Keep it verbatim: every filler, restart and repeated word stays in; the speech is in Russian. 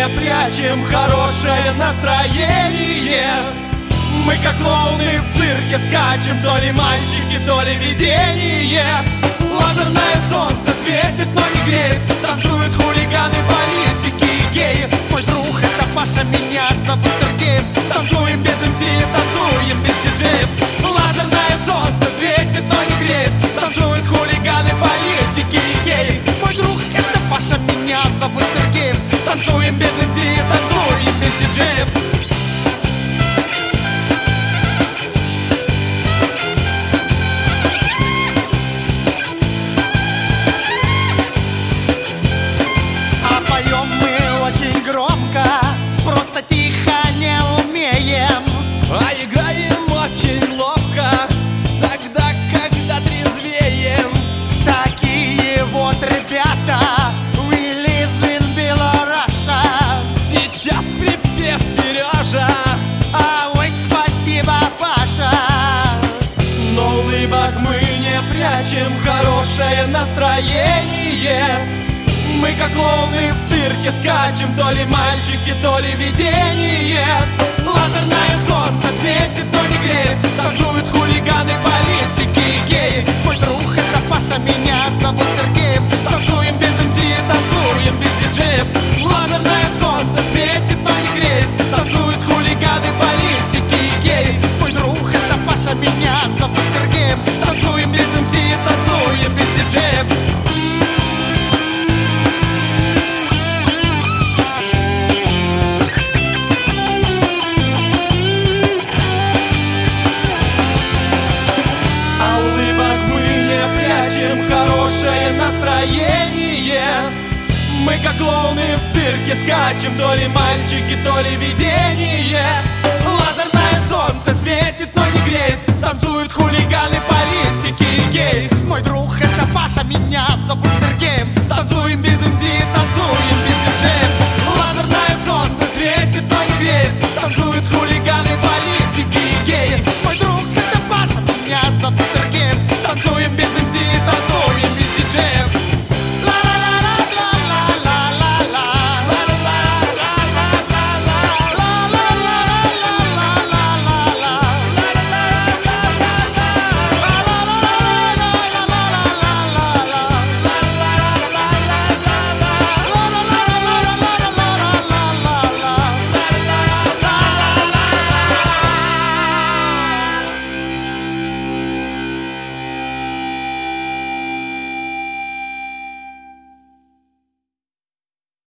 не прячем хорошее настроение. Мы как клоуны в цирке скачем, то ли мальчики, то ли видение. Лазерное солнце светит, но не греет. Танцуют хулиганы, политики и геи. Мой друг — это Паша, меня зовут Сергеев. Танцуем без эм си, танцуем без диджеев. Лазерное солнце светит, но не греет. Танцуют хулиганы, политики и геи. Мой друг — это Паша, меня зовут Сергеев. Танцуем без эм си, танцуем без диджеев. Просто тихо не умеем, а играем очень ловко, тогда, когда трезвеем. Такие вот ребята, we live in Белорусsia. Сейчас припев Сережа, а ой, спасибо, Паша. Но улыбок мы не прячем хорошее настроение. Мы как клоуны в цирке скачем, то ли мальчики, то ли видение. Лазерное солнце светит, но не греет. Танцуют хулиганы, политики и геи. Мой друг — это Паша, меня зовут Сергеев. Танцуем без эм си, танцуем без диджеев. Лазерное солнце светит, но не греет. Танцуют хулиганы, политики и геи. Мой друг — это Паша, меня зовут Сергеев. Танцуем без эм си, танцуем без диджеев. Хорошее настроение. Мы как клоуны в цирке скачем, то ли мальчики, то ли видение. Лазерное солнце светит, но не греет. Танцуют хулиганы, политики и геи.